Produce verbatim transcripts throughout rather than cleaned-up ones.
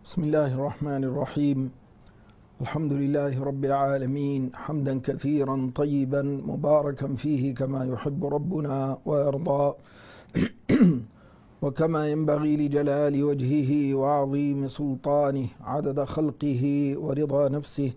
بسم الله الرحمن الرحيم. الحمد لله رب العالمين، حمدا كثيرا طيبا مباركا فيه كما يحب ربنا ويرضى وكما ينبغي لجلال وجهه وعظيم سلطانه، عدد خلقه ورضا نفسه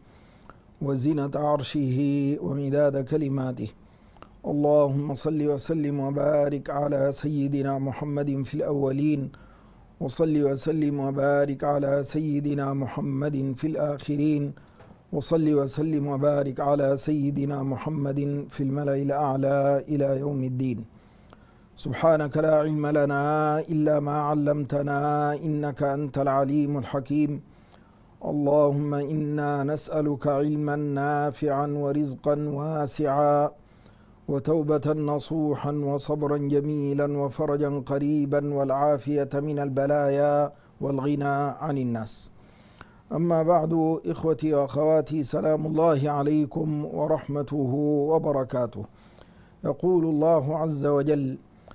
وزنة عرشه ومداد كلماته. اللهم صل وسلم وبارك على سيدنا محمد في الأولين، وصل وسلم وبارك على سيدنا محمد في الآخرين، وصل وسلم وبارك على سيدنا محمد في الملأ الأعلى إلى يوم الدين. سبحانك لا علم لنا إلا ما علمتنا إنك أنت العليم الحكيم. اللهم إنا نسألك علما نافعا ورزقا واسعا وتوبة نصوحا وصبرا جميلا وفرجا قريبا والعافية من البلايا والغنى عن الناس. أما بعد، إخوتي وأخواتي، سلام الله عليكم ورحمته وبركاته. يقول الله عز وجل: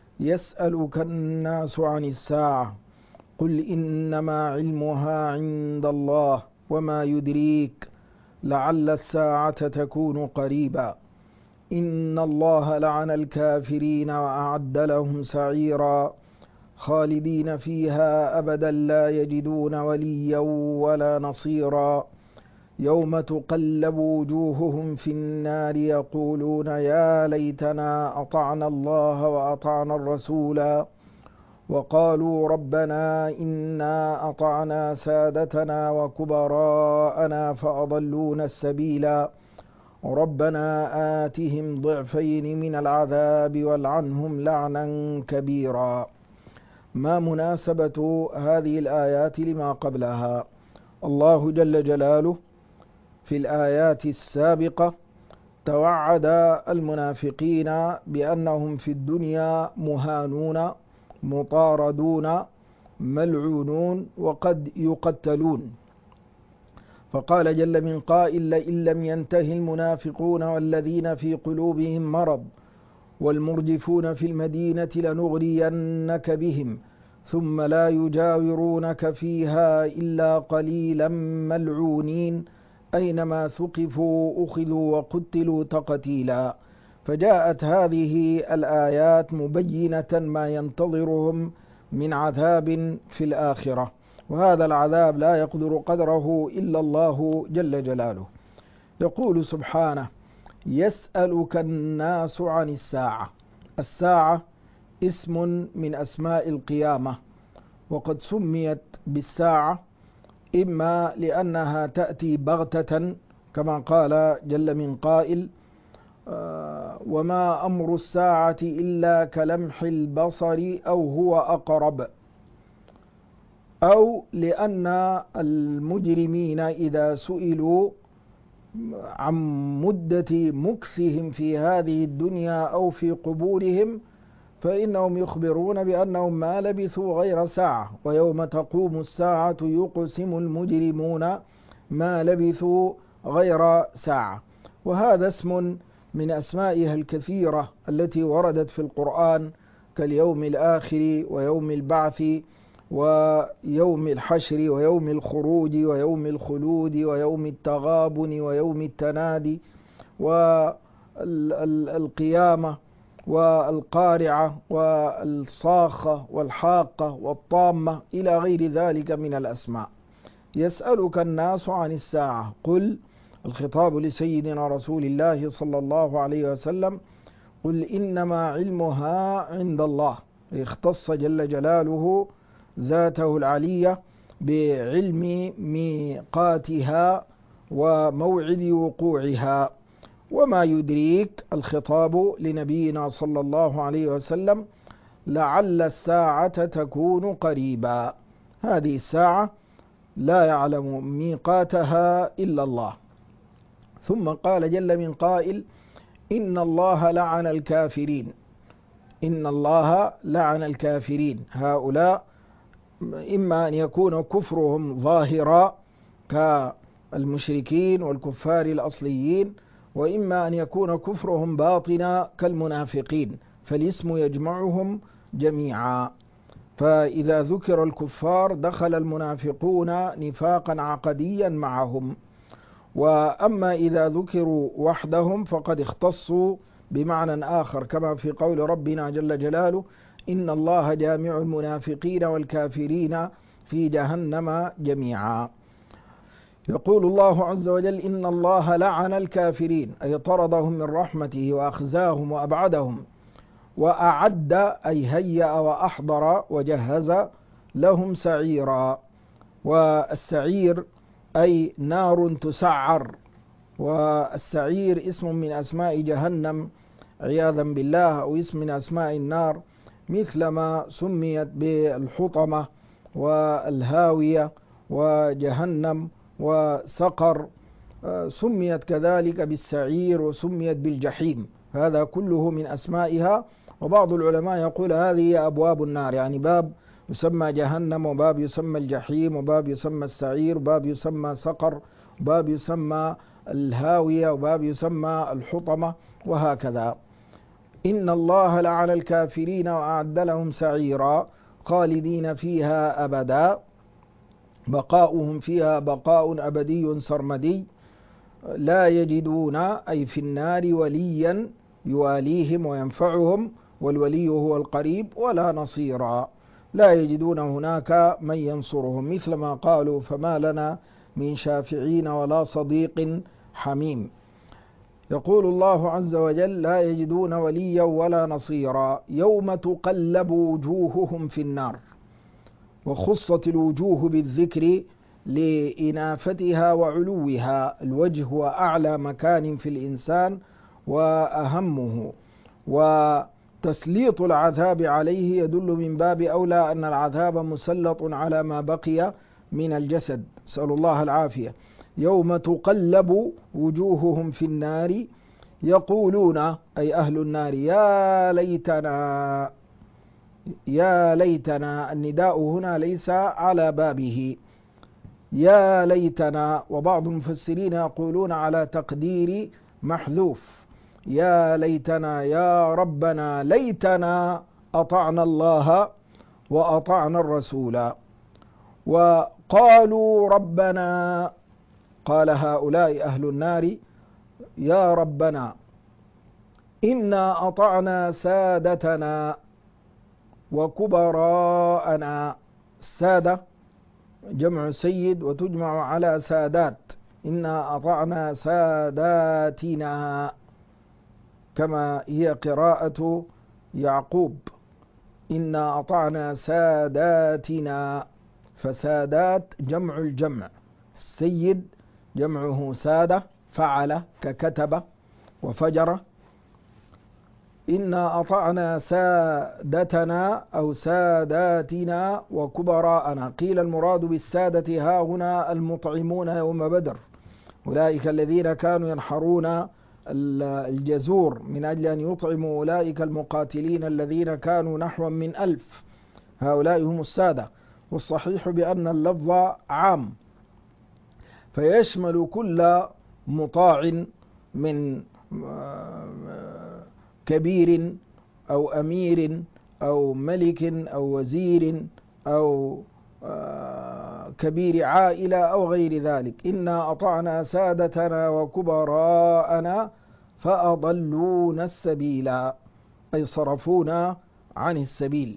يسألك الناس عن الساعة قل إنما علمها عند الله وما يدريك لعل الساعة تكون قريبا إن الله لعن الكافرين وأعد لهم سعيرا خالدين فيها أبدا لا يجدون وليا ولا نصيرا يوم تقلب وجوههم في النار يقولون يا ليتنا أطعنا الله وأطعنا الرسولا وقالوا ربنا إنا أطعنا سادتنا وكبراءنا فأضلونا السبيلا ربنا آتهم ضعفين من العذاب والعنهم لعنا كبيرا. ما مناسبة هذه الآيات لما قبلها؟ الله جل جلاله في الآيات السابقة توعد المنافقين بأنهم في الدنيا مهانون مطاردون ملعونون وقد يقتلون، فقال جل من قائل: لئن لم ينته المنافقون والذين في قلوبهم مرض والمرجفون في المدينة لنغرينك بهم ثم لا يجاورونك فيها إلا قليلا ملعونين أينما ثقفوا أخذوا وقتلوا تقتيلا. فجاءت هذه الآيات مبينة ما ينتظرهم من عذاب في الآخرة، وهذا العذاب لا يقدر قدره إلا الله جل جلاله. يقول سبحانه: يسألك الناس عن الساعة. الساعة اسم من أسماء القيامة، وقد سميت بالساعة إما لأنها تأتي بغتة كما قال جل من قائل: آه وما أمر الساعة إلا كلمح البصر أو هو أقرب، أو لأن المجرمين إذا سئلوا عن مدة مكثهم في هذه الدنيا أو في قبورهم فإنهم يخبرون بأنهم ما لبثوا غير ساعة، ويوم تقوم الساعة يقسم المجرمون ما لبثوا غير ساعة. وهذا اسم من أسمائها الكثيرة التي وردت في القرآن كاليوم الآخر ويوم البعث ويوم الحشر ويوم الخروج ويوم الخلود ويوم التغابن ويوم التنادي والقيامة والقارعة والصاخة والحاقة والطامة إلى غير ذلك من الأسماء. يسألك الناس عن الساعة، قل، الخطاب لسيدنا رسول الله صلى الله عليه وسلم: قل إنما علمها عند الله. اختص جل جلاله ذاته العلية بعلم ميقاتها وموعد وقوعها. وما يدريك، الخطاب لنبينا صلى الله عليه وسلم: لعل الساعة تكون قريبا. هذه الساعة لا يعلم ميقاتها إلا الله. ثم قال جل من قائل: إن الله لعن الكافرين. إن الله لعن الكافرين. هؤلاء إما أن يكون كفرهم ظاهرا كالمشركين والكفار الأصليين، وإما أن يكون كفرهم باطنا كالمنافقين، فالاسم يجمعهم جميعا. فإذا ذكر الكفار دخل المنافقون نفاقا عقديا معهم، وأما إذا ذكروا وحدهم فقد اختصوا بمعنى آخر، كما في قول ربنا جل جلاله: إن الله جامع المنافقين والكافرين في جهنم جميعا. يقول الله عز وجل: إن الله لعن الكافرين، أي طردهم من رحمته وأخزاهم وأبعدهم، وأعد أي هيأ وأحضر وجهز لهم سعيرا. والسعير أي نار تسعر، والسعير اسم من أسماء جهنم عياذا بالله، أو اسم من أسماء النار، مثلما سميت بالحطمة والهاوية وجهنم وسقر، سميت كذلك بالسعير وسميت بالجحيم، هذا كله من أسمائها. وبعض العلماء يقول هذه أبواب النار، يعني باب يسمى جهنم، وباب يسمى الجحيم، وباب يسمى السعير، وباب يسمى سقر، وباب يسمى الهاوية، وباب يسمى الحطمة، وهكذا. إن الله لعن الكافرين وأعد لهم سعيرا خالدين فيها أبدا، بقاؤهم فيها بقاء أبدي سرمدي، لا يجدون أي في النار وليا يواليهم وينفعهم، والولي هو القريب، ولا نصيرا، لا يجدون هناك من ينصرهم، مثل ما قالوا: فما لنا من شافعين ولا صديق حميم. يقول الله عز وجل: لا يجدون وليا ولا نصيرا، يوم تقلب وجوههم في النار، وخصت الوجوه بالذكر لإنافتها وعلوها، الوجه هو أعلى مكان في الإنسان وأهمه، وتسليط العذاب عليه يدل من باب أولى أن العذاب مسلط على ما بقي من الجسد، نسأل الله العافية. يوم تقلب وجوههم في النار يقولون، أي أهل النار: يا ليتنا، يا ليتنا، النداء هنا ليس على بابه، يا ليتنا. وبعض المفسرين يقولون على تقدير محذوف: يا ليتنا، يا ربنا، ليتنا أطعنا الله وأطعنا الرسول. وقالوا ربنا، قال هؤلاء أهل النار: يا ربنا إنا أطعنا سادتنا وكبراءنا. السادة جمع سيد وتجمع على سادات، إنا أطعنا ساداتنا، كما هي قراءة يعقوب: إنا أطعنا ساداتنا، فسادات جمع الجمع، السيد جمعه سادة، فعل ككتب وفجر. إنا أطعنا سادتنا أو ساداتنا وكبراءنا. قيل المراد بالسادة ها هنا المطعمون يوم بدر، أولئك الذين كانوا ينحرون الجزور من أجل أن يطعموا أولئك المقاتلين الذين كانوا نحو من ألف، هؤلاء هم السادة. والصحيح بأن اللفظ عام، فيشمل كل مطاع من كبير أو أمير أو ملك أو وزير أو كبير عائلة أو غير ذلك. إنا أطعنا سادتنا وكبراءنا فأضلونا السبيل، أي صرفونا عن السبيل.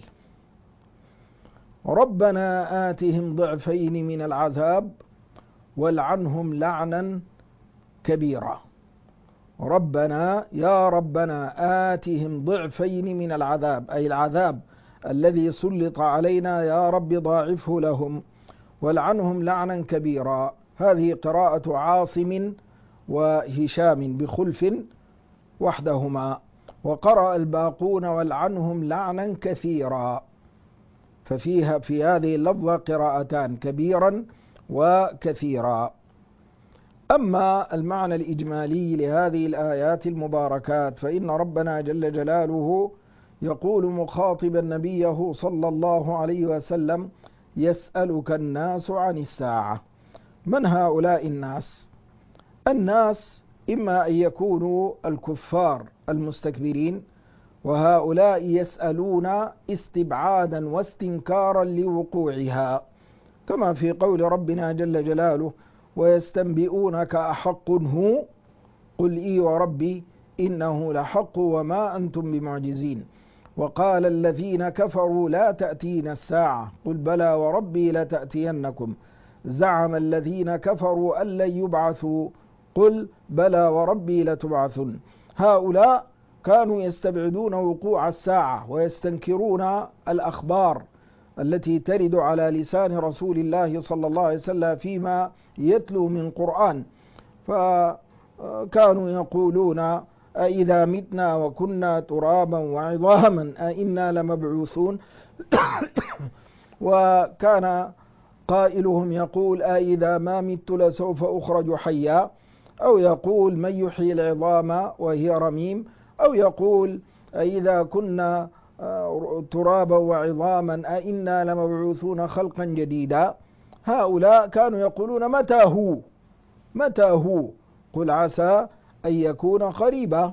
ربنا آتهم ضعفين من العذاب والعنهم لعنا كبيرا. ربنا، يا ربنا، آتهم ضعفين من العذاب، أي العذاب الذي سلط علينا يا رب ضاعفه لهم، والعنهم لعنا كبيرا. هذه قراءة عاصم وهشام بخلف وحدهما، وقرأ الباقون والعنهم لعنا كثيرا، ففيها في هذه اللفظة قراءتان: كبيرا وكثيرا. أما المعنى الإجمالي لهذه الآيات المباركات، فإن ربنا جل جلاله يقول مخاطبا نبيه صلى الله عليه وسلم: يسألك الناس عن الساعة. من هؤلاء الناس؟ الناس إما أن يكونوا الكفار المستكبرين، وهؤلاء يسألون استبعادا واستنكارا لوقوعها، كما في قول ربنا جل جلاله: ويستنبئونك أحق هو قل إي وربي إنه لحق وما أنتم بمعجزين. وقال الذين كفروا لا تأتينا الساعة قل بلى وربي لتأتينكم زعم الذين كفروا أن لن يبعثوا قل بلى وربي لتبعثن. هؤلاء كانوا يستبعدون وقوع الساعة ويستنكرون الأخبار التي ترد على لسان رسول الله صلى الله عليه وسلم فيما يتلو من قرآن، فكانوا يقولون: أإذا متنا وكنا ترابا وعظاما أإنا لمبعوثون. وكان قائلهم يقول: أإذا ما مت لسوف أخرج حيا، أو يقول: من يحيي العظام وهي رميم، أو يقول: أإذا كنا ترابا وعظاما أإنا لمبعوثون خلقا جديدا. هؤلاء كانوا يقولون: متى هو متى هو قل عسى أن يكون قريبا.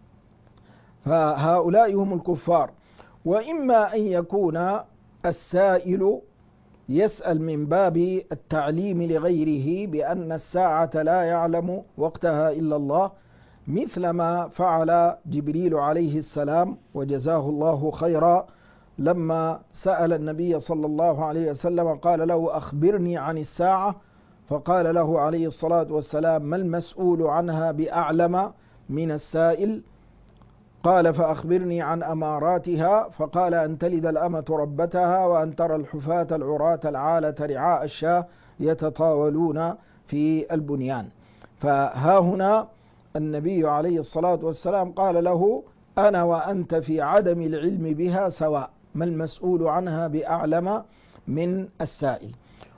فهؤلاء هم الكفار. وإما أن يكون السائل يسأل من باب التعليم لغيره بأن الساعة لا يعلم وقتها إلا الله، مثل ما فعل جبريل عليه السلام وجزاه الله خيرا لما سأل النبي صلى الله عليه وسلم قال له: أخبرني عن الساعة، فقال له عليه الصلاة والسلام: ما المسؤول عنها بأعلم من السائل؟ قال: فأخبرني عن أماراتها، فقال: أن تلد الأمة ربتها وأن ترى الحفاة العراة العالة رعاء الشاة يتطاولون في البنيان. فها هنا النبي عليه الصلاة والسلام قال له: أنا وأنت في عدم العلم بها سواء، ما المسؤول عنها بأعلم من السائل.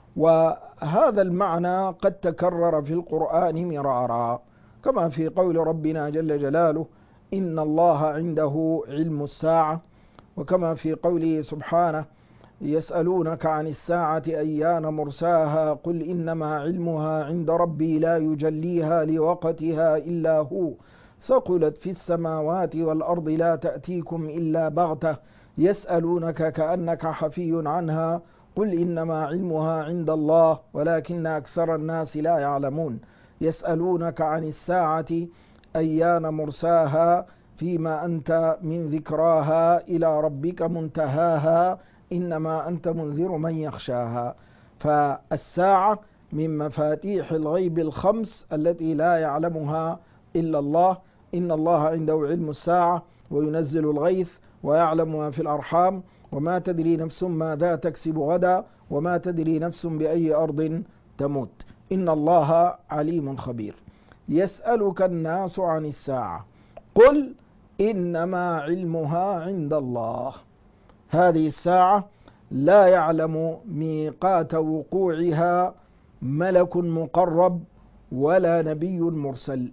وهذا المعنى قد تكرر في القرآن مرارا، كما في قول ربنا جل جلاله: إن الله عنده علم الساعة، وكما في قوله سبحانه: يسألونك عن الساعة أيان مرساها قل إنما علمها عند ربي لا يجليها لوقتها إلا هو ثقلت في السماوات والأرض لا تأتيكم إلا بغتة يسألونك كأنك حفي عنها قل إنما علمها عند الله ولكن أكثر الناس لا يعلمون. يسألونك عن الساعة أيان مرساها فيما أنت من ذكراها إلى ربك منتهاها إنما أنت منذر من يخشاها. فالساعة من مفاتيح الغيب الخمس التي لا يعلمها إلا الله. إن الله عنده علم الساعة وينزل الغيث ويعلم ما في الأرحام وما تدري نفس ماذا تكسب غدا وما تدري نفس بأي أرض تموت إن الله عليم خبير. يسألك الناس عن الساعة قل إنما علمها عند الله. هذه الساعة لا يعلم ميقات وقوعها ملك مقرب ولا نبي مرسل،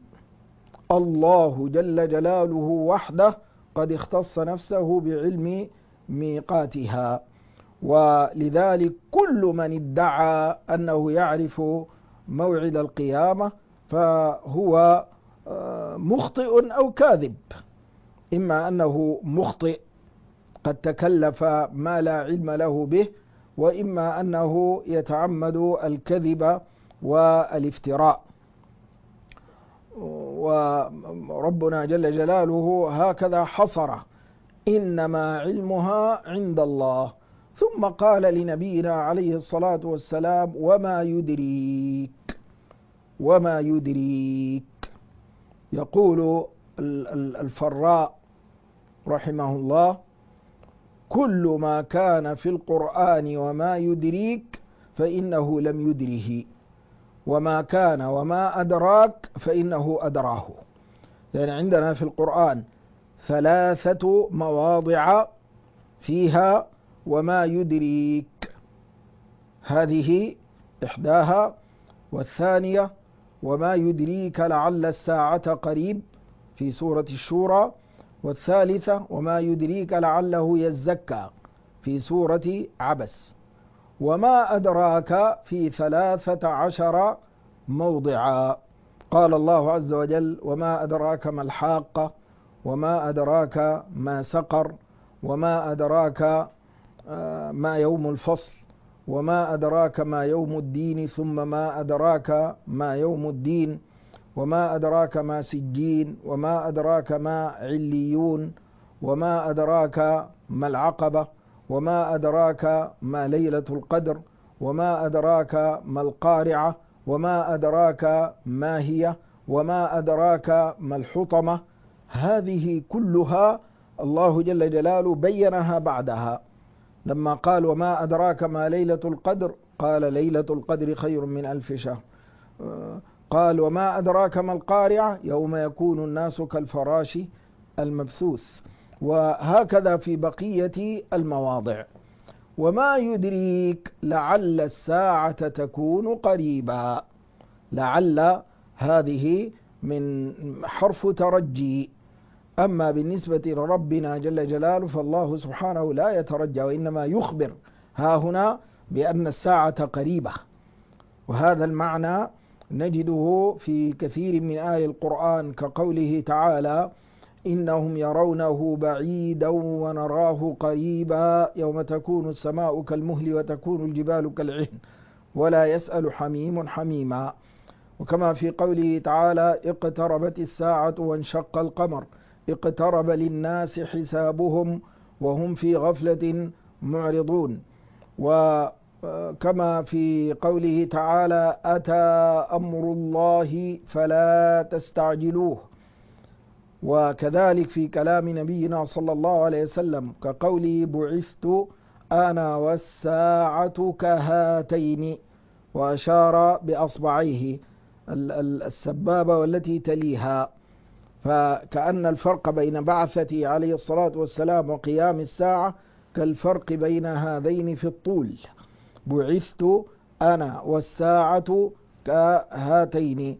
الله جل جلاله وحده قد اختص نفسه بعلم ميقاتها. ولذلك كل من ادعى أنه يعرف موعد القيامة فهو مخطئ أو كاذب، إما أنه مخطئ قد تكلف ما لا علم له به، وإما أنه يتعمد الكذب والافتراء. وربنا جل جلاله هكذا حصر إنما علمها عند الله، ثم قال لنبينا عليه الصلاة والسلام وما يدريك وما يدريك. يقول الفراء رحمه الله كل ما كان في القرآن وما يدريك فإنه لم يدره، وما كان وما أدراك فإنه أدراه. يعني عندنا في القرآن ثلاثة مواضع فيها وما يدريك، هذه إحداها، والثانية وما يدريك لعل الساعة قريب في سورة الشورى، والثالثة وما يدريك لعله يزكى في سورة عبس، وما أدراك في ثلاثة عشر موضعا. قال الله عز وجل وما أدراك ما الحاقة، وما أدراك ما سقر، وما أدراك ما يوم الفصل، وما أدراك ما يوم الدين، ثم ما أدراك ما يوم الدين، وما أدراك ما سجين، وما أدراك ما عليون، وما أدراك ما العقبة، وما أدراك ما ليلة القدر، وما أدراك ما القارعة، وما أدراك ما هي، وما أدراك ما الحطمة. هذه كلها الله جل جلاله بينها بعدها، لما قال وما أدراك ما ليلة القدر، قال ليلة القدر خير من ألف شهر. قال وما أدراك ما القارعة، يوم يكون الناس كالفراش المبثوث. وهكذا في بقية المواضع. وما يدريك لعل الساعة تكون قريبا. لعل هذه من حرف ترجي. أما بالنسبة لربنا جل جلاله فالله سبحانه لا يترجى، وإنما يخبر ها هنا بأن الساعة قريبة. وهذا المعنى نجده في كثير من آي القرآن، كقوله تعالى إنهم يرونه بعيدا ونراه قريبا يوم تكون السماء كالمهل وتكون الجبال كالعهن ولا يسأل حميم حميما. وكما في قوله تعالى اقتربت الساعة وانشق القمر اقترب للناس حسابهم وهم في غفلة معرضون. وكما في قوله تعالى أتى أمر الله فلا تستعجلوه. وكذلك في كلام نبينا صلى الله عليه وسلم كقوله بعثت أنا والساعة كهاتين، وأشار بأصبعيه السبابة والتي تليها. فكأن الفرق بين بعثته عليه الصلاة والسلام وقيام الساعة كالفرق بين هذين في الطول. بعثت أنا والساعة كهاتين.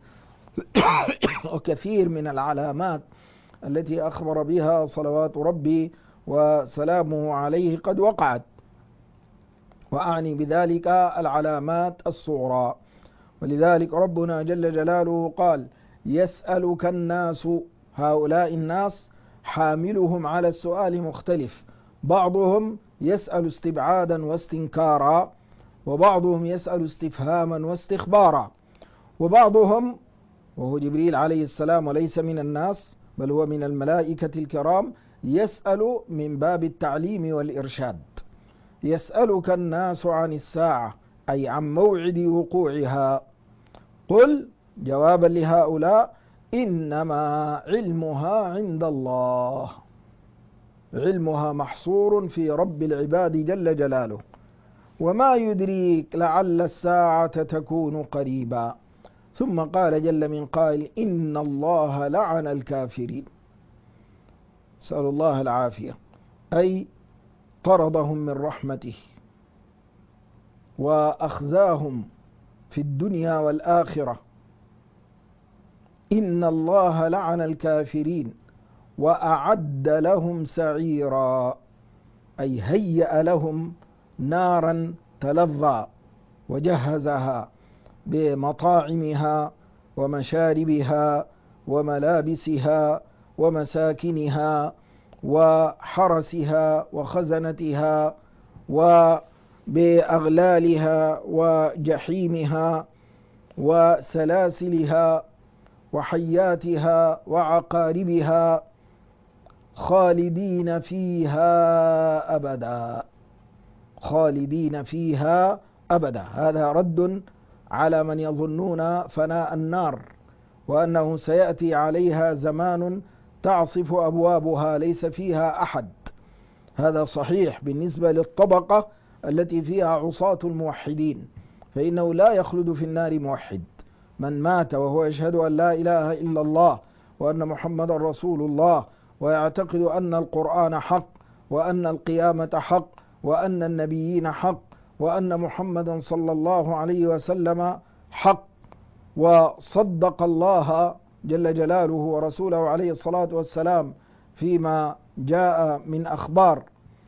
وكثير من العلامات التي أخبر بها صلوات ربي وسلامه عليه قد وقعت، وأعني بذلك العلامات الصغرى. ولذلك ربنا جل جلاله قال يسألك الناس. هؤلاء الناس حاملهم على السؤال مختلف، بعضهم يسأل استبعادا واستنكارا، وبعضهم يسأل استفهاما واستخبارا، وبعضهم وهو جبريل عليه السلام وليس من الناس بل هو من الملائكة الكرام يسأل من باب التعليم والإرشاد. يسألك الناس عن الساعة أي عن موعد وقوعها. قل جوابا لهؤلاء إنما علمها عند الله. علمها محصور في رب العباد جل جلاله. وما يدريك لعل الساعة تكون قريبا. ثم قال جل من قائل إن الله لعن الكافرين. نسأل الله العافية، أي طردهم من رحمته وأخزاهم في الدنيا والآخرة. إن الله لعن الكافرين وأعد لهم سعيرا، أي هيأ لهم نارا تلظى وجهزها بمطاعمها ومشاربها وملابسها ومساكنها وحرسها وخزنتها وبأغلالها وجحيمها وسلاسلها وحياتها وعقاربها خالدين فيها أبدا. خالدين فيها أبدا. هذا رد على من يظنون فناء النار، وأنه سيأتي عليها زمان تعصف أبوابها ليس فيها أحد. هذا صحيح بالنسبة للطبقة التي فيها عصاة الموحدين، فإنه لا يخلد في النار موحد. من مات وهو يشهد أن لا إله إلا الله وأن محمد رسول الله، ويعتقد أن القرآن حق، وأن القيامة حق، وأن النبيين حق، وأن محمدا صلى الله عليه وسلم حق، وصدق الله جل جلاله ورسوله عليه الصلاة والسلام فيما جاء من أخبار،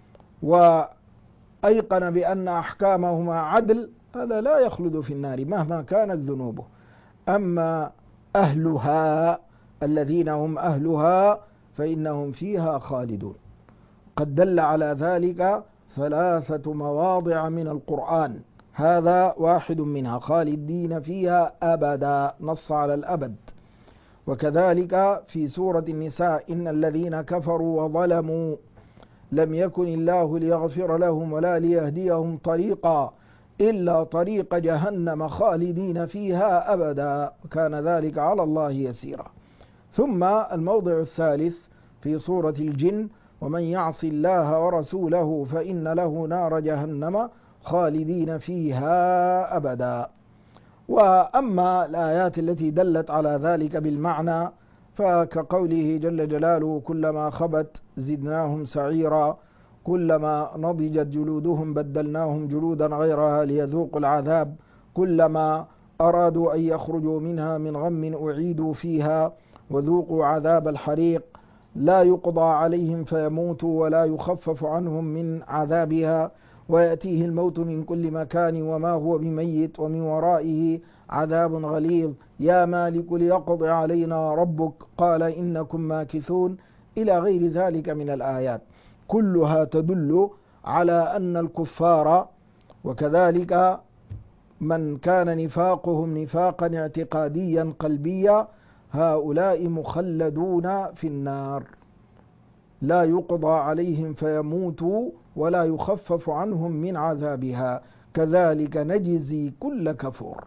وأيقن بأن أحكامهما عدل، هذا لا يخلد في النار مهما كانت ذنوبه. أما أهلها الذين هم أهلها فإنهم فيها خالدون. قد دل على ذلك ثلاثة مواضع من القرآن، هذا واحد منها، خالدين فيها أبدا، نص على الأبد. وكذلك في سورة النساء: إن الذين كفروا وظلموا لم يكن الله ليغفر لهم ولا ليهديهم طريقا إلا طريق جهنم خالدين فيها أبدا وكان ذلك على الله يسيرا. ثم الموضع الثالث في سورة الجن: ومن يعص الله ورسوله فإن له نار جهنم خالدين فيها أبدا. وأما الآيات التي دلت على ذلك بالمعنى فكقوله جل جلاله: كلما خبت زدناهم سعيرا، كلما نضجت جلودهم بدلناهم جلودا غيرها ليذوقوا العذاب، كلما أرادوا أن يخرجوا منها من غم أعيدوا فيها وذوقوا عذاب الحريق، لا يقضى عليهم فيموتوا ولا يخفف عنهم من عذابها ويأتيه الموت من كل مكان وما هو بميت ومن ورائه عذاب غليظ، يا مالك ليقض علينا ربك قال إنكم ماكثون، إلى غير ذلك من الآيات، كلها تدل على أن الكفار وكذلك من كان نفاقهم نفاقا اعتقاديا قلبيا هؤلاء مخلدون في النار، لا يقضى عليهم فيموتوا ولا يخفف عنهم من عذابها، كذلك نجزي كل كفور.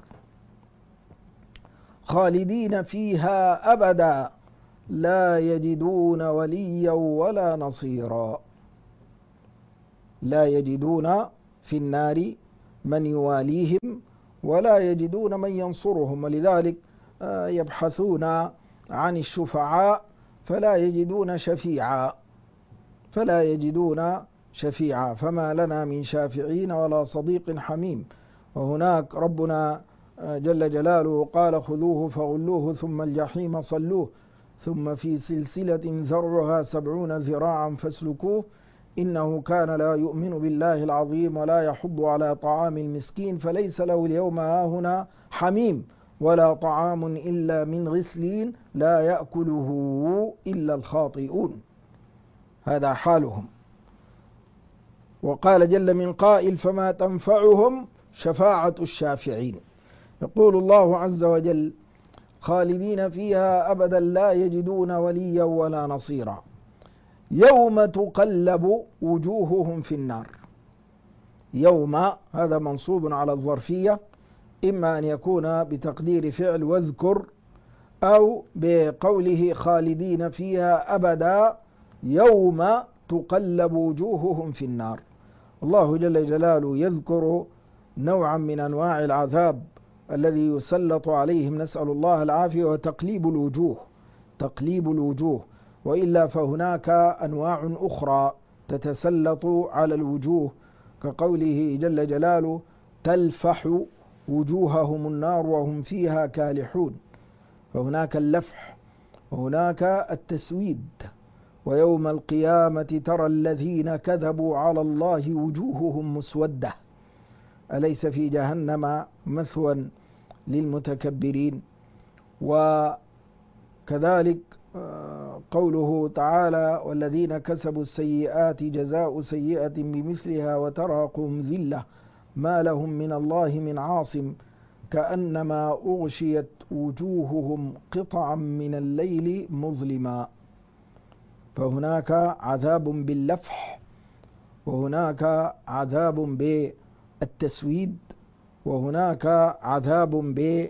خالدين فيها أبدا لا يجدون وليا ولا نصيرا. لا يجدون في النار من يواليهم ولا يجدون من ينصرهم، ولذلك يبحثون عن الشفعاء فلا يجدون شفيعا فلا يجدون شفيعا فما لنا من شافعين ولا صديق حميم. وهناك ربنا جل جلاله قال: خذوه فغلوه ثم الجحيم صلوه ثم في سلسلة زرعها سبعون ذراعا فاسلكوه إنه كان لا يؤمن بالله العظيم ولا يحض على طعام المسكين فليس له اليوم هاهنا حميم ولا طعام إلا من غسلين لا يأكله إلا الخاطئون. هذا حالهم. وقال جل من قائل: فما تنفعهم شفاعة الشافعين. يقول الله عز وجل: خالدين فيها أبدا لا يجدون وليا ولا نصيرا. يوم تقلب وجوههم في النار. يوم هذا منصوب على الظرفية، إما أن يكون بتقدير فعل واذكر أو بقوله خالدين فيها أبدا يوم تقلب وجوههم في النار. الله جل جلاله يذكر نوعا من أنواع العذاب الذي يسلط عليهم، نسأل الله العافية، وتقليب الوجوه تقليب الوجوه وإلا فهناك أنواع أخرى تتسلط على الوجوه كقوله جل جلاله: تلفح وجوههم النار وهم فيها كالحون. فهناك اللفح وهناك التسويد. ويوم القيامة ترى الذين كذبوا على الله وجوههم مسودة أليس في جهنم مثوى للمتكبرين. وكذلك قوله تعالى: والذين كسبوا السيئات جزاء سيئة بمثلها وترهقهم ذلة ما لهم من الله من عاصم كأنما أغشيت وجوههم قطعا من الليل مظلما. فهناك عذاب باللفح وهناك عذاب بالتسويد وهناك عذاب ب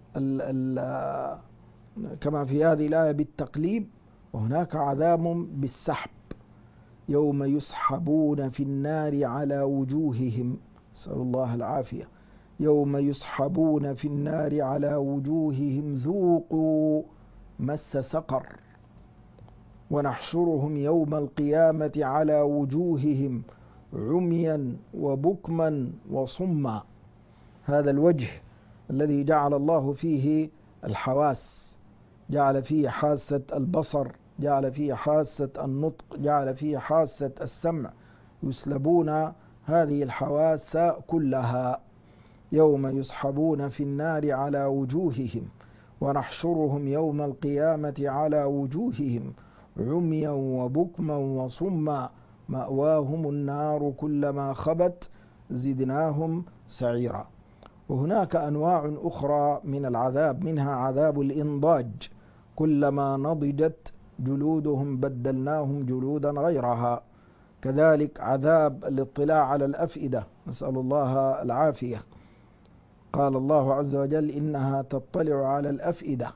كما في هذه الآية بالتقليب، وهناك عذاب بالسحب. يوم يسحبون في النار على وجوههم، نسأل الله العافية، يوم يسحبون في النار على وجوههم ذوقوا مس سقر ونحشرهم يوم القيامة على وجوههم عميا وبكما وصما. هذا الوجه الذي جعل الله فيه الحواس، جعل فيه حاسة البصر، جعل فيه حاسة النطق، جعل فيه حاسة السمع، يسلبون هذه الحواس كلها. يوم يسحبون في النار على وجوههم ونحشرهم يوم القيامة على وجوههم عميا وبكما وصما مأواهم النار كلما خبت زدناهم سعيرا. وهناك أنواع أخرى من العذاب، منها عذاب الإنضاج، كلما نضجت جلودهم بدلناهم جلودا غيرها. كذلك عذاب الاطلاع على الأفئدة، نسأل الله العافية. قال الله عز وجل إنها تطلع على الأفئدة،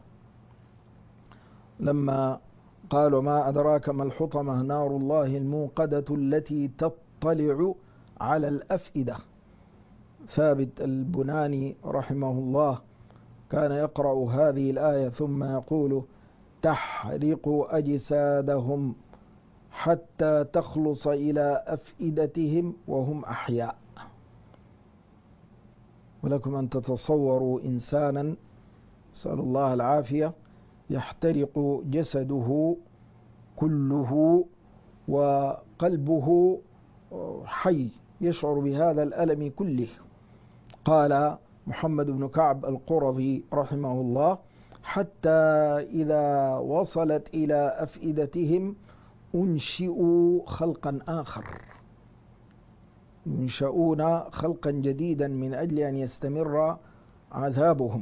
لما قالوا ما أدراك ما الحطمة نار الله الموقدة التي تطلع على الأفئدة. ثابت البناني رحمه الله كان يقرأ هذه الآية ثم يقول تحرق أجسادهم حتى تخلص إلى أفئدتهم وهم أحياء. ولكم أن تتصوروا إنسانا نسأل الله العافية يحترق جسده كله وقلبه حي يشعر بهذا الألم كله. قال محمد بن كعب القرظي رحمه الله حتى إذا وصلت إلى أفئدتهم أنشئوا خلقا آخر، ينشؤون خلقا جديدا من أجل أن يستمر عذابهم.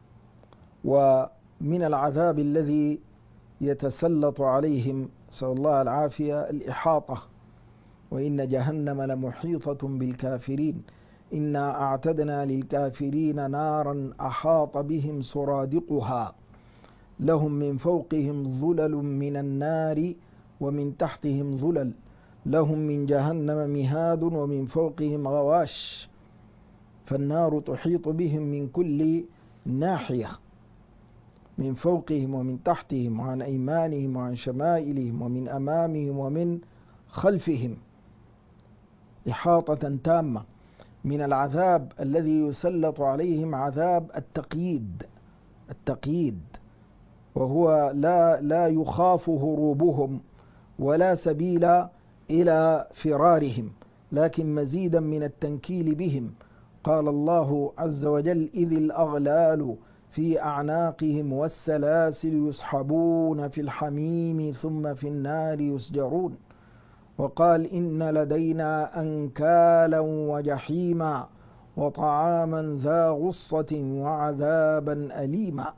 ومن العذاب الذي يتسلط عليهم نسأل الله العافية الإحاطة، وإن جهنم لمحيطة بالكافرين إنا أعتدنا للكافرين نارا أحاط بهم سرادقها لهم من فوقهم ظلل من النار ومن تحتهم ظلل لهم من جهنم مهاد ومن فوقهم غواش. فالنار تحيط بهم من كل ناحية، من فوقهم ومن تحتهم وعن أيمانهم وعن شمائلهم ومن أمامهم ومن خلفهم إحاطة تامة. من العذاب الذي يسلط عليهم عذاب التقييد، التقييد وهو لا لا يخاف هروبهم ولا سبيل إلى فرارهم، لكن مزيدا من التنكيل بهم. قال الله عز وجل إذ الأغلال في أعناقهم والسلاسل يسحبون في الحميم ثم في النار يسجرون. وقال إن لدينا أنكالا وجحيما وطعاما ذا غصة وعذابا أليما.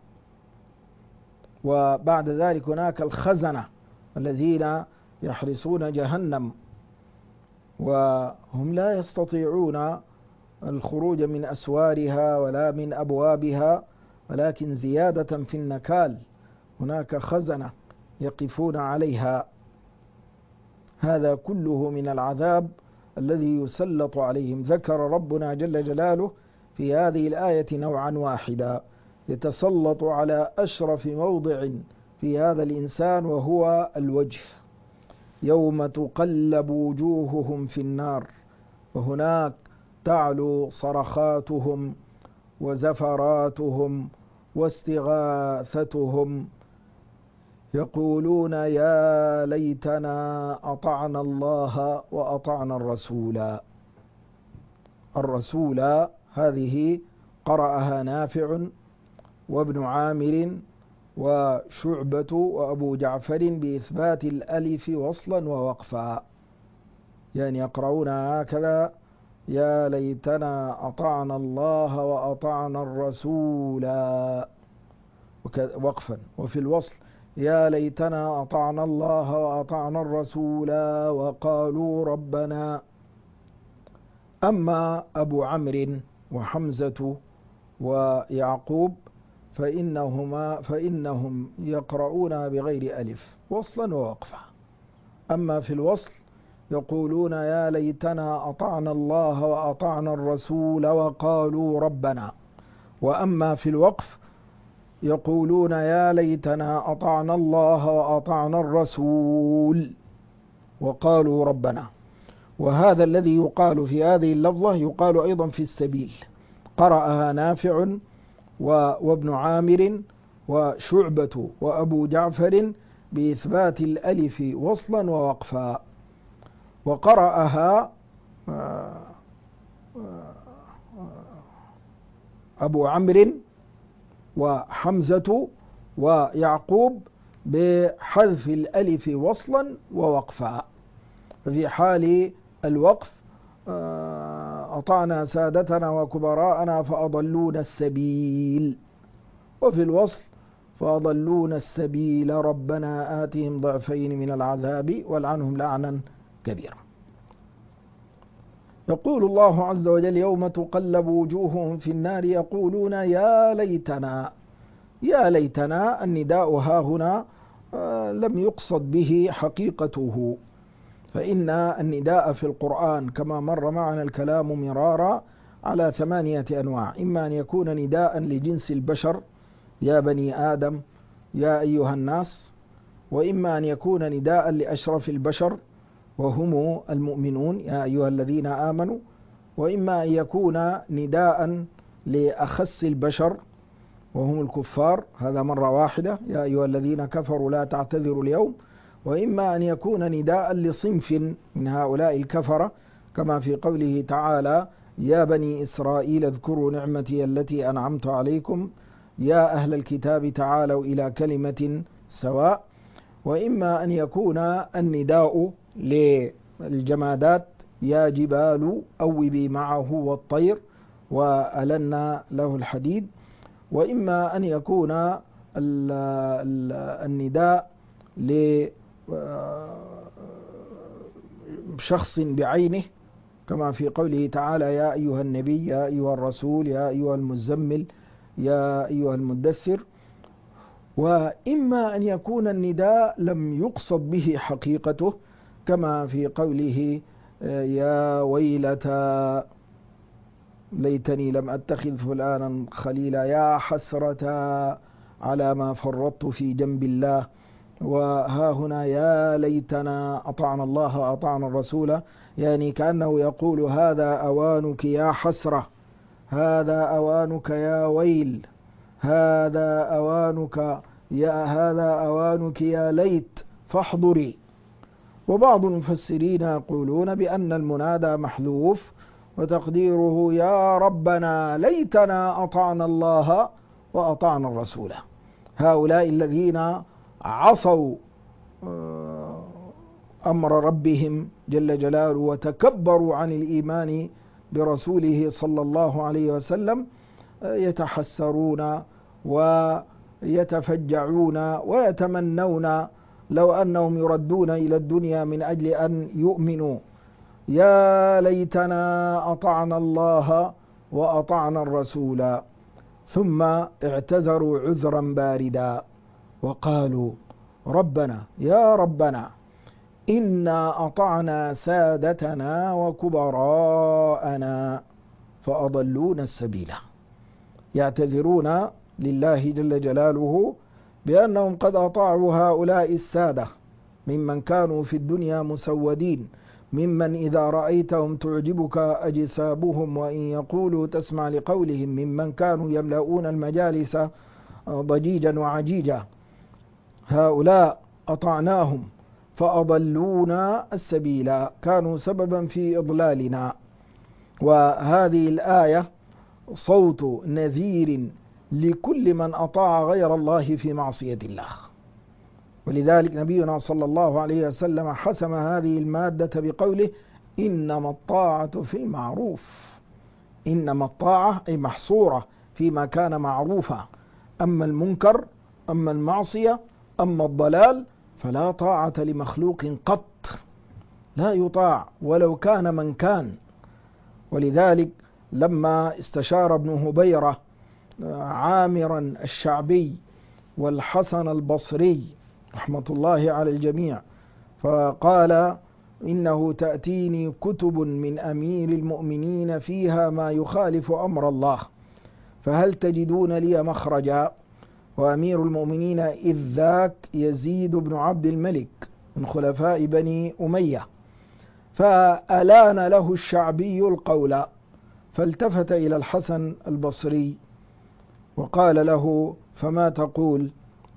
وبعد ذلك هناك الخزنة الذين يحرسون جهنم وهم لا يستطيعون الخروج من أسوارها ولا من أبوابها، ولكن زيادة في النكال هناك خزنة يقفون عليها. هذا كله من العذاب الذي يسلط عليهم. ذكر ربنا جل جلاله في هذه الآية نوعا واحدا يتسلط على أشرف موضع في هذا الإنسان وهو الوجه، يوم تقلب وجوههم في النار، وهناك تعلو صرخاتهم وزفراتهم واستغاثتهم، يقولون يا ليتنا أطعنا الله وأطعنا الرسول. الرسول هذه قرأها نافع وابن عامر وشعبة وأبو جعفر بإثبات الألف وصلا ووقفا، يعني يقرؤون هكذا يا ليتنا أطعنا الله وأطعنا الرسول وقفا، وفي الوصل يا ليتنا أطعنا الله وأطعنا الرسول وقالوا ربنا. أما أبو عمرو وحمزة ويعقوب فإنهما فإنهم يقرؤون بغير ألف وصلا ووقفا. أما في الوصل يقولون يا ليتنا أطعنا الله وأطعنا الرسول وقالوا ربنا. وأما في الوقف يقولون يا ليتنا أطعنا الله وأطعنا الرسول وقالوا ربنا. وهذا الذي يقال في هذه اللفظة يقال أيضا في السبيل، قرأها نافع وابن عامر وشعبة وأبو جعفر بإثبات الألف وصلا ووقفا. وقرأها أبو عمرو وحمزة ويعقوب بحذف الألف وصلا ووقفا. ففي حال الوقف أطعنا سادتنا وكبراءنا فأضلون السبيل، وفي الوصل فأضلون السبيل ربنا آتهم ضعفين من العذاب والعنهم لعنا كبيرا. يقول الله عز وجل يوم تقلب وجوههم في النار يقولون يا ليتنا. يا ليتنا النداء ها هنا لم يقصد به حقيقته، فإن النداء في القرآن كما مر معنا الكلام مرارا على ثمانية أنواع، إما أن يكون نداء لجنس البشر يا بني آدم يا أيها الناس، وإما أن يكون نداء لأشرف البشر وهم المؤمنون يا أيها الذين آمنوا، وإما أن يكون نداء لأخس البشر وهم الكفار، هذا مرة واحدة يا أيها الذين كفروا لا تعتذروا اليوم، وإما أن يكون نداء لصنف من هؤلاء الكفرة كما في قوله تعالى يا بني إسرائيل اذكروا نعمتي التي أنعمت عليكم يا أهل الكتاب تعالوا إلى كلمة سواء، وإما أن يكون النداء للجمادات يا جبال أوبي معه والطير وألنا له الحديد، وإما أن يكون النداء لشخص بعينه كما في قوله تعالى يا أيها النبي يا أيها الرسول يا أيها المزمل يا أيها المدثر، وإما أن يكون النداء لم يقصد به حقيقته كما في قوله يا ويلتى ليتني لم أتخذ فلانا خليلا يا حسرة على ما فرطت في جنب الله، وها هنا يا ليتنا أطعنا الله وأطعنا الرسول، يعني كأنه يقول هذا أوانك يا حسرة، هذا أوانك يا ويل، هذا أوانك يا هذا أوانك يا ليت فاحضري. وبعض المفسرين يقولون بأن المنادى محذوف وتقديره يا ربنا ليتنا أطعنا الله وأطعنا الرسول. هؤلاء الذين عصوا أمر ربهم جل جلاله وتكبروا عن الإيمان برسوله صلى الله عليه وسلم يتحسرون ويتفجعون ويتمنون لو أنهم يردون إلى الدنيا من أجل أن يؤمنوا. يا ليتنا أطعنا الله وأطعنا الرسول، ثم اعتذروا عذرا باردا وقالوا ربنا يا ربنا إنا أطعنا سادتنا وكبراءنا فأضلونا السبيل. يعتذرون لله جل جلاله بأنهم قد أطاعوا هؤلاء السادة ممن كانوا في الدنيا مسودين، ممن إذا رأيتهم تعجبك أجسابهم وإن يقولوا تسمع لقولهم، ممن كانوا يملؤون المجالس ضجيجا وعجيجا. هؤلاء أطعناهم فأضلونا السبيل، كانوا سببا في إضلالنا. وهذه الآية صوت نذير لكل من أطاع غير الله في معصية الله، ولذلك نبينا صلى الله عليه وسلم حسم هذه المادة بقوله إنما الطاعة في المعروف. إنما الطاعة أي محصورة فيما كان معروفا، أما المنكر أما المعصية أما الضلال فلا طاعة لمخلوق قط، لا يطاع ولو كان من كان. ولذلك لما استشار ابن هبيرة عامرا الشعبي والحسن البصري رحمة الله على الجميع فقال إنه تأتيني كتب من أمير المؤمنين فيها ما يخالف أمر الله، فهل تجدون لي مخرجا؟ وأمير المؤمنين إذ ذاك يزيد بن عبد الملك من خلفاء بني أمية، فألان له الشعبي القول، فالتفت إلى الحسن البصري وقال له فما تقول؟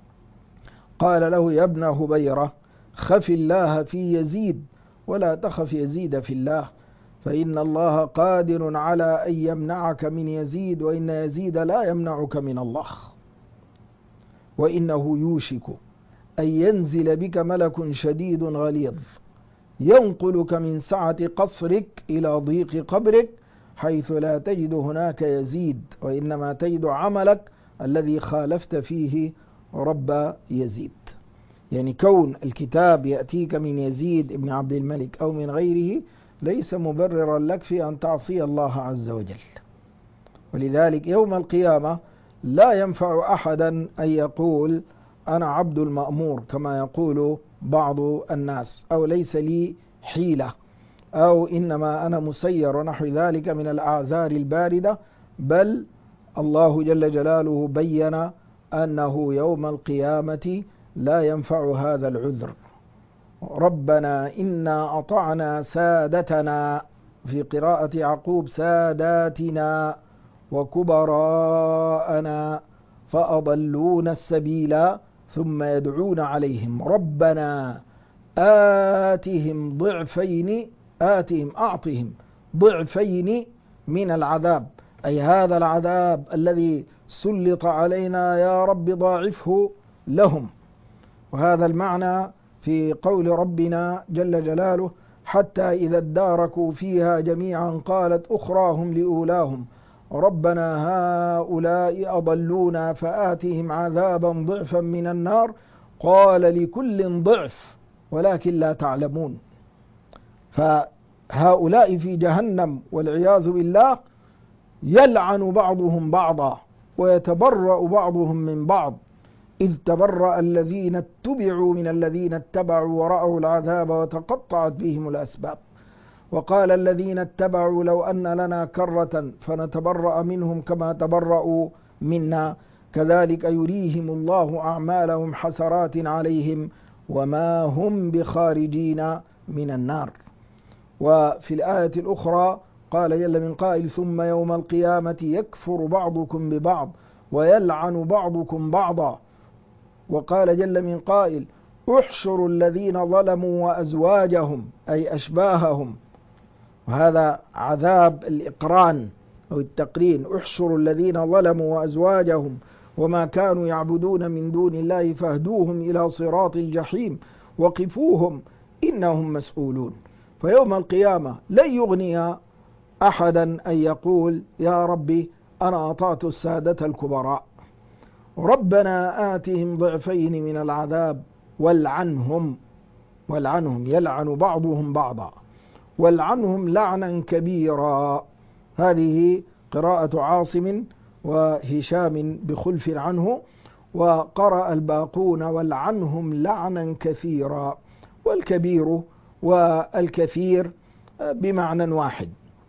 قال له يا ابن هبيرة خف الله في يزيد ولا تخف يزيد في الله، فإن الله قادر على أن يمنعك من يزيد وإن يزيد لا يمنعك من الله، وإنه يوشك أن ينزل بك ملك شديد غليظ ينقلك من سعة قصرك إلى ضيق قبرك حيث لا تجد هناك يزيد، وإنما تجد عملك الذي خالفت فيه رب يزيد. يعني كون الكتاب يأتيك من يزيد بن عبد الملك أو من غيره ليس مبررا لك في أن تعصي الله عز وجل. ولذلك يوم القيامة لا ينفع أحدا أن يقول أنا عبد المأمور كما يقول بعض الناس، أو ليس لي حيلة، أو إنما أنا مسير ونحو ذلك من الأعذار الباردة. بل الله جل جلاله بين أنه يوم القيامة لا ينفع هذا العذر. ربنا إنا أطعنا سادتنا، في قراءة يعقوب ساداتنا وكبراءنا فأضلون السبيل ثم يدعون عليهم ربنا آتهم ضعفين آتهم أعطهم ضعفين من العذاب، أي هذا العذاب الذي سلط علينا يا رب ضاعفه لهم. وهذا المعنى في قول ربنا جل جلاله حتى إذا اداركوا فيها جميعا قالت أخراهم لأولاهم ربنا هؤلاء أضلونا فآتهم عذابا ضعفا من النار قال لكل ضعف ولكن لا تعلمون. فهؤلاء في جهنم والعياذ بالله يلعن بعضهم بعضا ويتبرأ بعضهم من بعض، إذ تبرأ الذين اتبعوا من الذين اتبعوا ورأوا العذاب وتقطعت بهم الأسباب. وقال الذين اتبعوا لو أن لنا كرة فنتبرأ منهم كما تبرأوا منا كذلك يريهم الله أعمالهم حسرات عليهم وما هم بخارجين من النار. وفي الآية الأخرى قال جل من قائل ثم يوم القيامة يكفر بعضكم ببعض ويلعن بعضكم بعضا. وقال جل من قائل احشروا الذين ظلموا وأزواجهم أي أشباههم، وهذا عذاب الإقران أو التقرين. احشروا الذين ظلموا وأزواجهم وما كانوا يعبدون من دون الله فاهدوهم إلى صراط الجحيم وقفوهم إنهم مسؤولون. فيوم القيامة لن يغني أحدا أن يقول يا ربي أنا أطعت السادة الكبراء، ربنا آتهم ضعفين من العذاب والعنهم والعنهم يلعن بعضهم بعضا والعنهم لعنا كبيرا. هذه قراءة عاصم وهشام بخلف عنه، وقرأ الباقون والعنهم لعنا كثيرا، والكبير والكثير بمعنى واحد،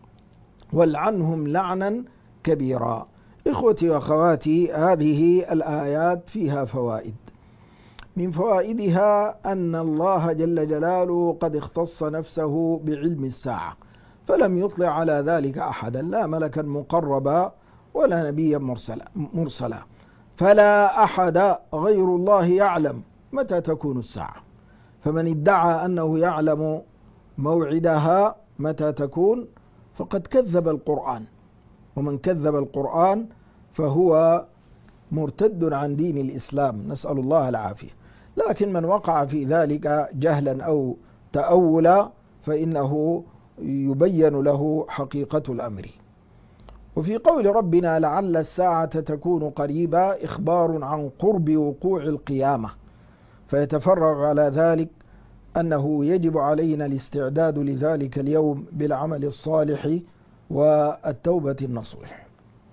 والعنهم لعنا كبيرا. إخوتي وأخواتي، هذه الآيات فيها فوائد. من فوائدها أن الله جل جلاله قد اختص نفسه بعلم الساعة فلم يطلع على ذلك أحدا، لا ملكا مقربا ولا نبيا مرسلا مرسلا فلا أحد غير الله يعلم متى تكون الساعة. فمن ادعى أنه يعلم موعدها متى تكون فقد كذب القرآن، ومن كذب القرآن فهو مرتد عن دين الإسلام، نسأل الله العافية. لكن من وقع في ذلك جهلا أو تأولا فإنه يبين له حقيقة الأمر. وفي قول ربنا لعل الساعة تكون قريبا إخبار عن قرب وقوع القيامة، فيتفرع على ذلك أنه يجب علينا الاستعداد لذلك اليوم بالعمل الصالح والتوبة النصوح.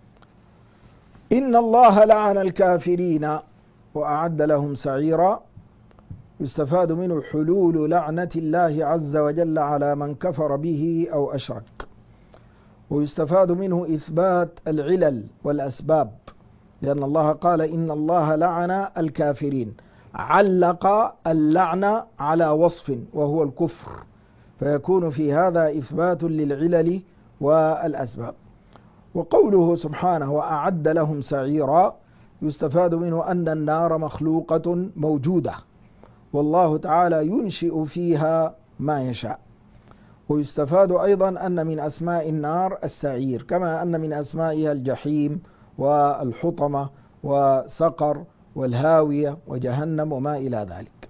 إن الله لعن الكافرين وأعد لهم سعيرا. يستفاد منه حلول لعنة الله عز وجل على من كفر به أو أشرك، ويستفاد منه إثبات العلل والأسباب، لأن الله قال إن الله لعن الكافرين، علق اللعنة على وصف وهو الكفر، فيكون في هذا إثبات للعلل والأسباب. وقوله سبحانه وأعد لهم سعيرا يستفاد منه أن النار مخلوقة موجودة، والله تعالى ينشئ فيها ما يشاء. ويستفاد أيضا أن من أسماء النار السعير، كما أن من أسمائها الجحيم والحطمة وسقر والهاوية وجهنم وما إلى ذلك.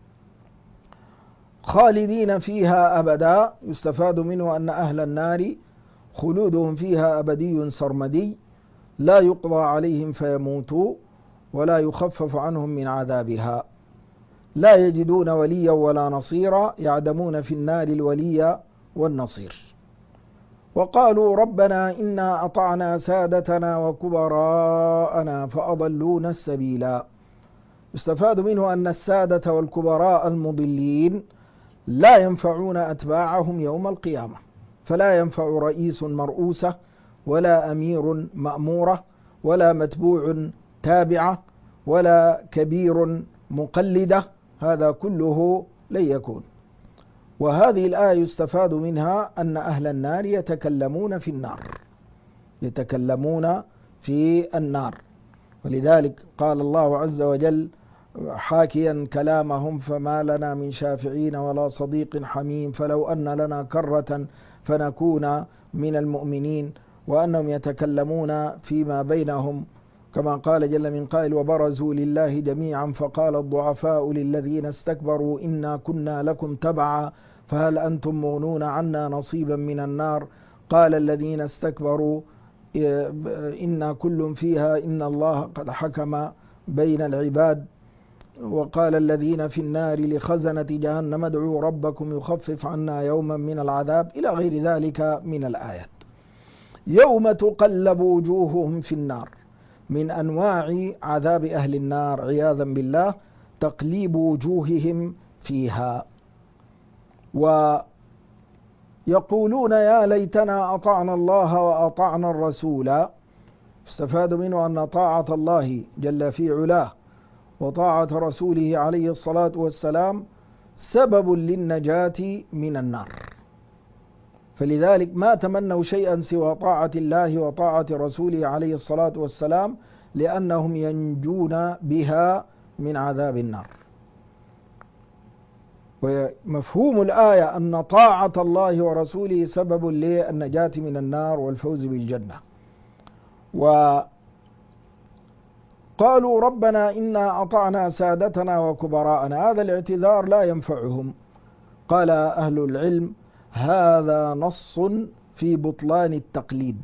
خالدين فيها أبدا، يستفاد منه أن أهل النار خلودهم فيها أبدي سرمدي، لا يقضى عليهم فيموتوا ولا يخفف عنهم من عذابها، لا يجدون وليا ولا نصيرا، يعدمون في النار الولي والنصير. وقالوا ربنا إنا أطعنا سادتنا وكبراءنا فأضلونا السبيلا. يستفاد منه أن السادة والكبراء المضلين لا ينفعون أتباعهم يوم القيامة، فلا ينفع رئيس مرؤوسة ولا أمير مأمورة ولا متبوع تابعة ولا كبير مقلدة، هذا كله لن يكون. وهذه الآية يستفاد منها أن أهل النار يتكلمون في النار، يتكلمون في النار، ولذلك قال الله عز وجل حاكيا كلامهم فما لنا من شافعين ولا صديق حميم فلو أن لنا كرة فنكون من المؤمنين، وأنهم يتكلمون فيما بينهم كما قال جل من قائل وبرزوا لله جميعا فقال الضعفاء للذين استكبروا إنا كنا لكم تبعا فهل أنتم مغنون عنا نصيبا من النار قال الذين استكبروا إنا كل فيها إن الله قد حكم بين العباد وقال الذين في النار لخزنة جهنم ادعوا ربكم يخفف عنا يوما من العذاب إلى غير ذلك من الآيات. يوم تقلب وجوههم في النار، من أنواع عذاب أهل النار عياذا بالله تقليب وجوههم فيها، ويقولون يا ليتنا أطعنا الله وأطعنا الرسول. استفاد منه أن طاعة الله جل في علاه وطاعة رسوله عليه الصلاة والسلام سبب للنجاة من النار، فلذلك ما تمنوا شيئا سوى طاعة الله وطاعة رسوله عليه الصلاة والسلام لأنهم ينجون بها من عذاب النار. ومفهوم الآية أن طاعة الله ورسوله سبب للنجاة من النار والفوز بالجنة. وقالوا ربنا إنا أطعنا سادتنا وكبراءنا، هذا الاعتذار لا ينفعهم. قال أهل العلم هذا نص في بطلان التقليد،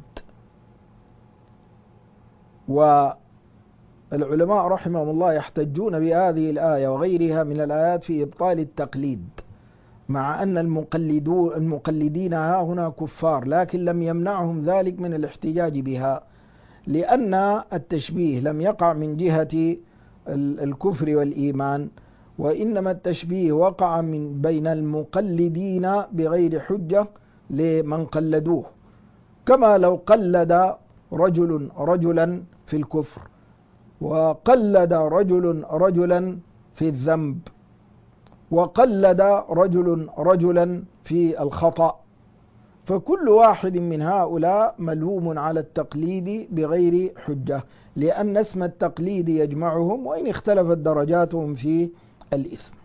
والعلماء رحمهم الله يحتجون بهذه الآية وغيرها من الآيات في إبطال التقليد، مع أن المقلدين ها هنا كفار، لكن لم يمنعهم ذلك من الاحتجاج بها، لأن التشبيه لم يقع من جهة الكفر والإيمان، وإنما التشبيه وقع من بين المقلدين بغير حجة لمن قلدوه، كما لو قلد رجل رجلا في الكفر وقلد رجل رجلا في الذنب وقلد رجل رجلا في الخطأ، فكل واحد من هؤلاء ملوم على التقليد بغير حجة، لأن اسم التقليد يجمعهم وإن اختلفت درجاتهم في الإثم.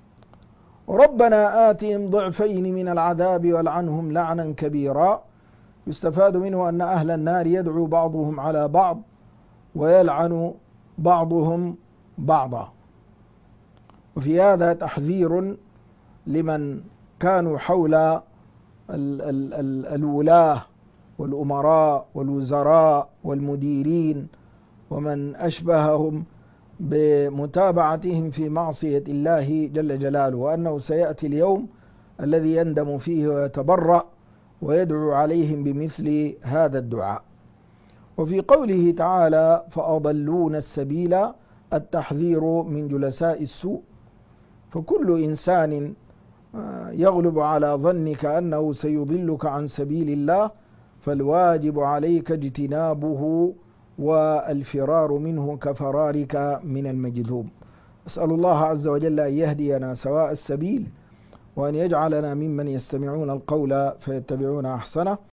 ربنا آتهم ضعفين من العذاب والعنهم لعنا كبيرا. يستفاد منه أن أهل النار يدعو بعضهم على بعض ويلعن بعضهم بعضا، وفي هذا تحذير لمن كانوا حول ال ال ال الولاة والأمراء والوزراء والمديرين ومن أشبههم بمتابعتهم في معصية الله جل جلاله، وأنه سيأتي اليوم الذي يندم فيه ويتبرأ ويدعو عليهم بمثل هذا الدعاء. وفي قوله تعالى فأضلون السبيل التحذير من جلساء السوء، فكل إنسان يغلب على ظنك أنه سيضلك عن سبيل الله فالواجب عليك اجتنابه والفرار منه كفرارك من المجذوب. أسأل الله عز وجل أن يهدينا سواء السبيل وأن يجعلنا ممن يستمعون القول فيتبعون أحسنه.